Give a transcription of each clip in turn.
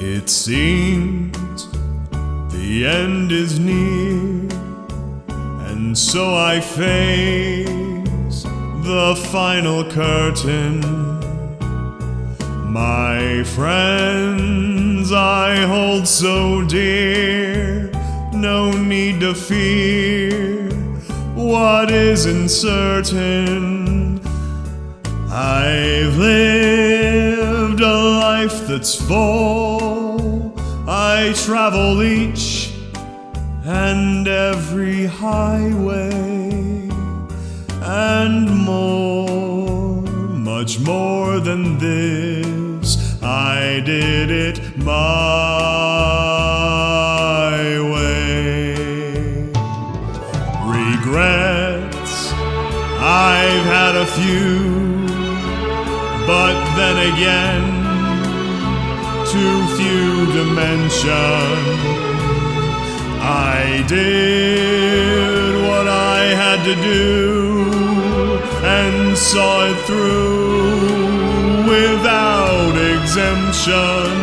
It seems the end is near, and so I face the final curtain. My friends I hold so dear, no need to fear what isn't certain. I've lived a life that's full. I travel each and every highway, and more, much more than this, I did it my way. Regrets, I've had a few, but then again, too few to mention. I did what I had to do and saw it through without exemption.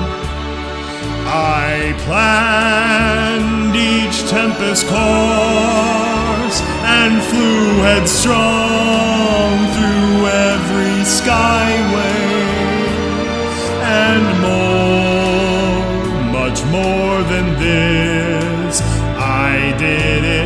I planned each tempest course and flew headstrong through every skyway, and more, much more than this, I did it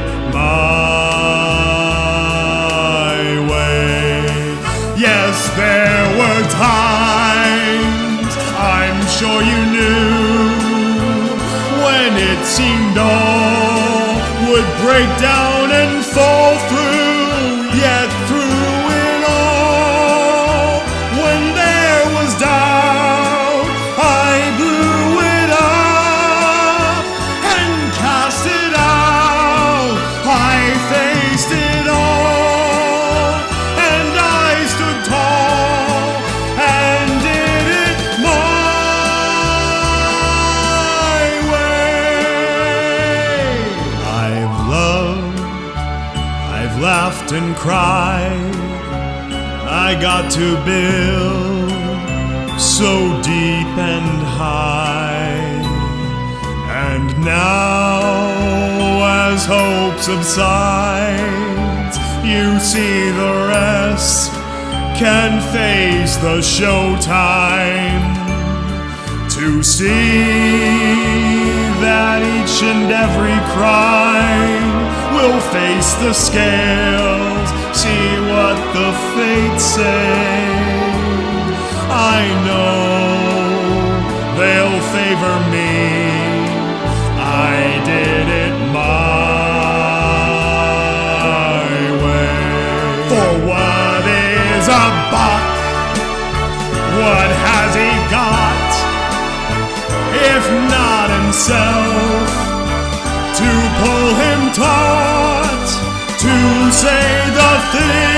my way. Yes, there were times, I'm sure you knew, when it seemed all would break down and fall through. Yet through it all, when there was doubt, I blew it up and cast it out. I faced it all, and I stood tall and did it my way. I've loved, I've laughed and cried, I got to build so deep and high, and now as hope subsides, you see the rest can face the showtime. To see that each and every crime will face the scales, see what the fates say. I know they'll favor me. I did it my way. For what is a buck? What has he got, if not himself, to pull him taut, to say the thing